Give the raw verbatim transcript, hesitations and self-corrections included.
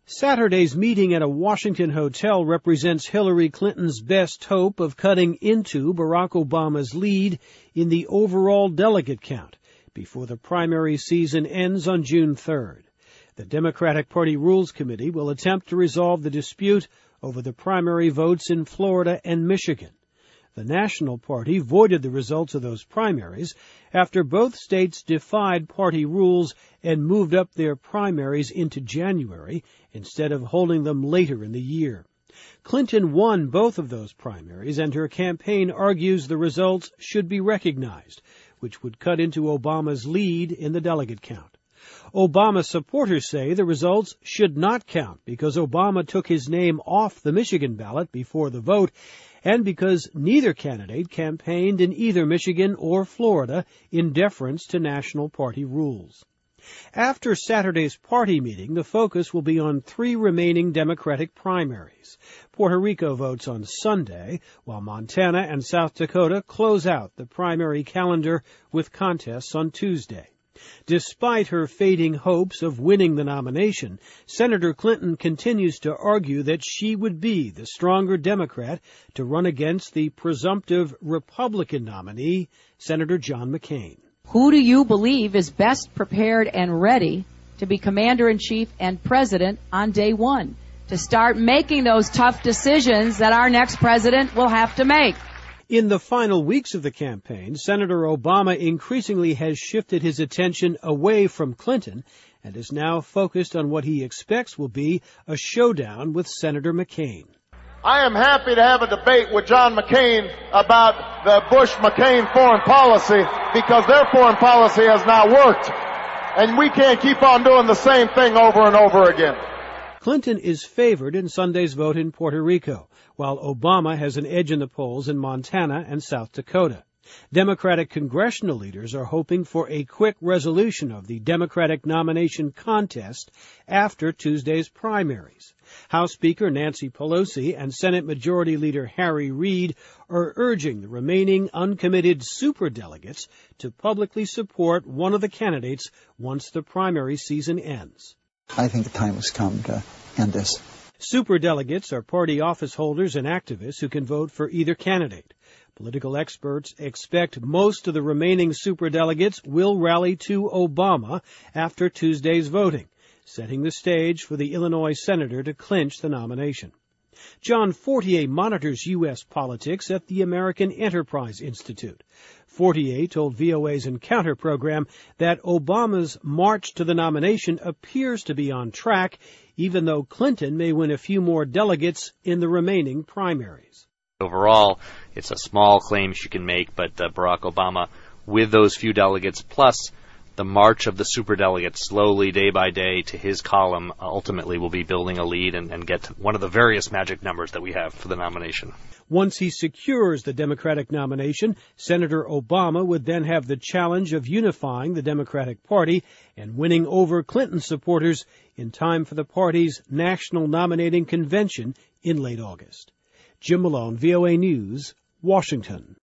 Saturday's meeting at a Washington hotel represents Hillary Clinton's best hope of cutting into Barack Obama's lead in the overall delegate count before the primary season ends on June third. The Democratic Party Rules Committee will attempt to resolve the dispute over the primary votes in Florida and Michigan. The National Party voided the results of those primaries after both states defied party rules and moved up their primaries into January instead of holding them later in the year. Clinton won both of those primaries, and her campaign argues the results should be recognized, which would cut into Obama's lead in the delegate count. Obama supporters say the results should not count because Obama took his name off the Michigan ballot before the vote, and because neither candidate campaigned in either Michigan or Florida in deference to national party rules. After Saturday's party meeting, the focus will be on three remaining Democratic primaries. Puerto Rico votes on Sunday, while Montana and South Dakota close out the primary calendar with contests on Tuesday. Despite her fading hopes of winning the nomination, Senator Clinton continues to argue that she would be the stronger Democrat to run against the presumptive Republican nominee, Senator John McCain. Who do you believe is best prepared and ready to be commander-in-chief and president on day one, to start making those tough decisions that our next president will have to make? In the final weeks of the campaign, Senator Obama increasingly has shifted his attention away from Clinton and is now focused on what he expects will be a showdown with Senator McCain. I am happy to have a debate with John McCain about the Bush-McCain foreign policy because their foreign policy has not worked, and we can't keep on doing the same thing over and over again. Clinton is favored in Sunday's vote in Puerto Rico, while Obama has an edge in the polls in Montana and South Dakota. Democratic congressional leaders are hoping for a quick resolution of the Democratic nomination contest after Tuesday's primaries. House Speaker Nancy Pelosi and Senate Majority Leader Harry Reid are urging the remaining uncommitted superdelegates to publicly support one of the candidates once the primary season ends. I think the time has come to end this. Superdelegates are party office holders and activists who can vote for either candidate. Political experts expect most of the remaining superdelegates will rally to Obama after Tuesday's voting, setting the stage for the Illinois senator to clinch the nomination. John Fortier monitors U S politics at the American Enterprise Institute. Fortier told V O A's Encounter program that Obama's march to the nomination appears to be on track, even though Clinton may win a few more delegates in the remaining primaries. Overall, it's a small claim she can make, but uh, Barack Obama, with those few delegates, plus the march of the superdelegates slowly, day by day, to his column, ultimately will be building a lead and, and get to one of the various magic numbers that we have for the nomination. Once he secures the Democratic nomination, Senator Obama would then have the challenge of unifying the Democratic Party and winning over Clinton supporters in time for the party's national nominating convention in late August. Jim Malone, V O A News, Washington.